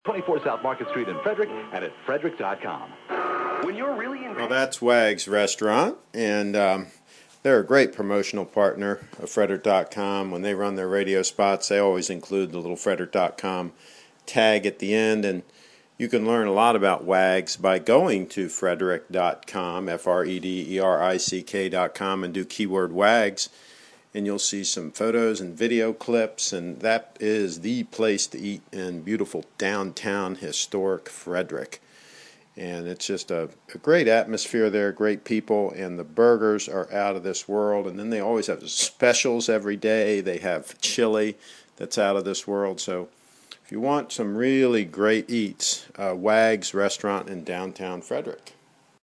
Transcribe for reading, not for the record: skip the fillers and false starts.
24 South Market Street in Frederick and at Frederick.com. When you're really in... Well, that's Wag's Restaurant, and they're a great promotional partner of Frederick.com. When they run their radio spots, they always include the little Frederick.com tag at the end, and you can learn a lot about Wags by going to Frederick.com, Frederick.com, and do keyword Wags, and you'll see some photos and video clips, and that is the place to eat in beautiful downtown historic Frederick. And it's just a great atmosphere there, great people, and the burgers are out of this world. And then they always have specials every day. They have chili that's out of this world. So if you want some really great eats, Wag's Restaurant in downtown Frederick.